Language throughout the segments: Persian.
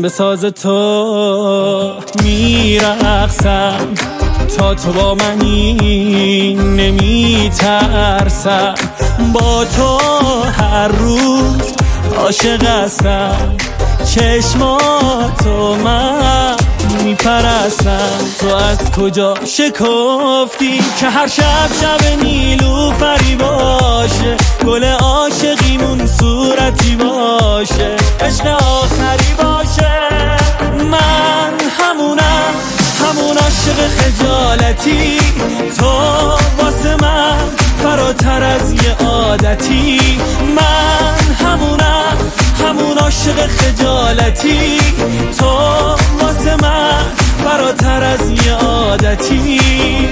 به ساز تو میرقصم، تا تو با منی نمیترسم، با تو هر روز عاشق هستم، چشماتو من میپرستم. تو از کجا شکفتی که هر شب شب نیلوفری باشه، گل عاشقیمون صورتی باشه، عشق آخری باشه. من همونم، همون عاشق خجالتی، تو واسه من فراتر از یه عادتی. من همونم، همون عاشق خجالتی، تو واسه من فراتر از یه عادتی.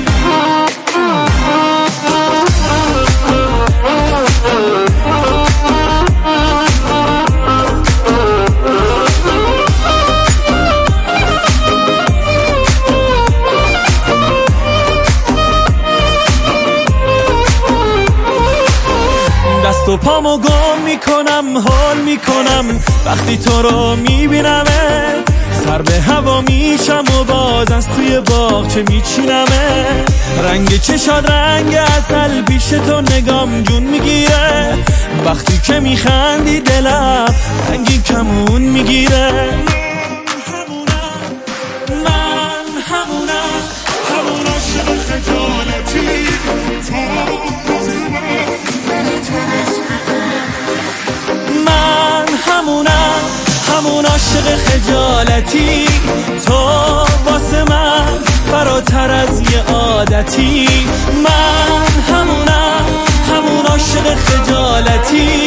دست و پامو گم میکنم، حال میکنم وقتی تو رو میبینمه، سر به هوا میشم و باز از توی باغچه میچینمه. رنگ چشاد رنگ عسل، پیش تو نگام جون میگیره، وقتی که میخندی دلم رنگی کمون میگیره. من همونم، همون عاشق خجالتی، همون عاشق خجالتی، تو واسه من فراتر از یه عادتی. من همونم، همون عاشق خجالتی،